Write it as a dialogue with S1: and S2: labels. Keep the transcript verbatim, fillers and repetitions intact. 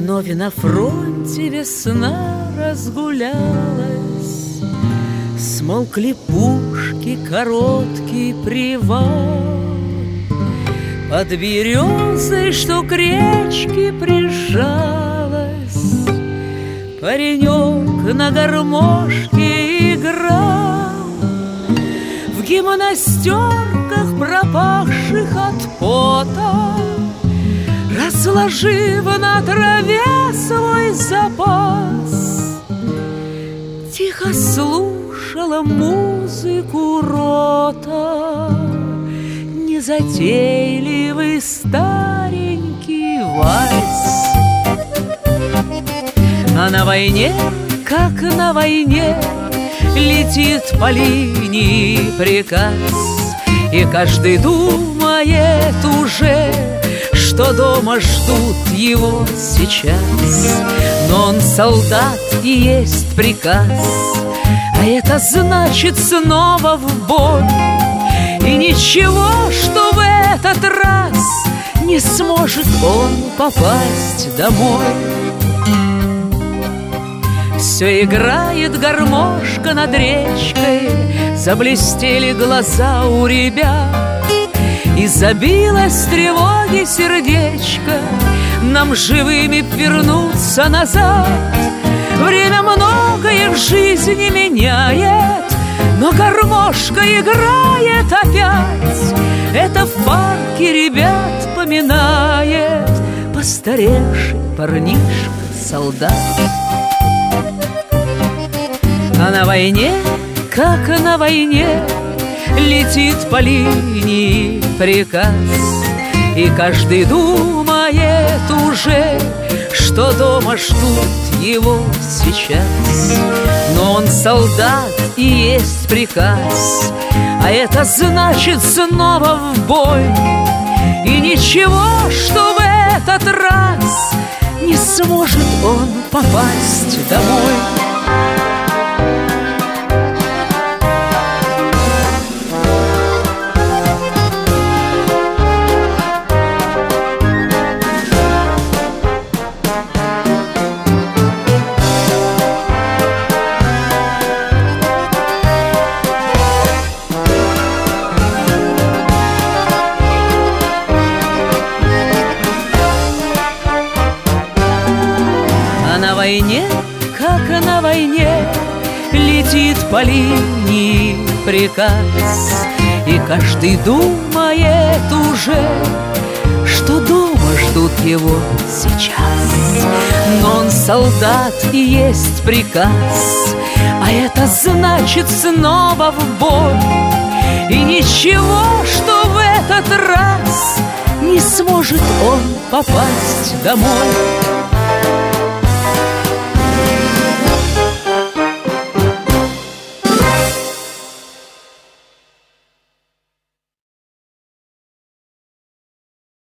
S1: Вновь на фронте весна разгулялась, смолкли пушки, короткий привал. Под березой, что к речке прижалась, паренек на гармошке играл. В гимнастерках, пропахших от пота, разложив на траве свой запас, тихо слушала музыку рота, незатейливый старенький вальс. А на войне, как на войне, летит по линии приказ, и каждый думает уже, что дома ждут его сейчас. Но он солдат и есть приказ, а это значит снова в бой. И ничего, что в этот раз не сможет он попасть домой. Все играет гармошка над речкой, заблестели глаза у ребят, и забилось тревоги сердечко, нам живыми вернуться назад. Время многое в жизни меняет, но гармошка играет опять. Это в парке ребят поминает постаревший парнишка-солдат. А на войне, как на войне, летит по линии приказ, и каждый думает уже, что дома ждут его сейчас. Но он солдат и есть приказ, а это значит снова в бой. И ничего, что в этот раз не сможет он попасть домой. На войне, как на войне, летит по линии приказ, и каждый думает уже, что дома ждут его сейчас. Но он солдат и есть приказ, а это значит снова в бой. И ничего, что в этот раз не сможет он попасть домой.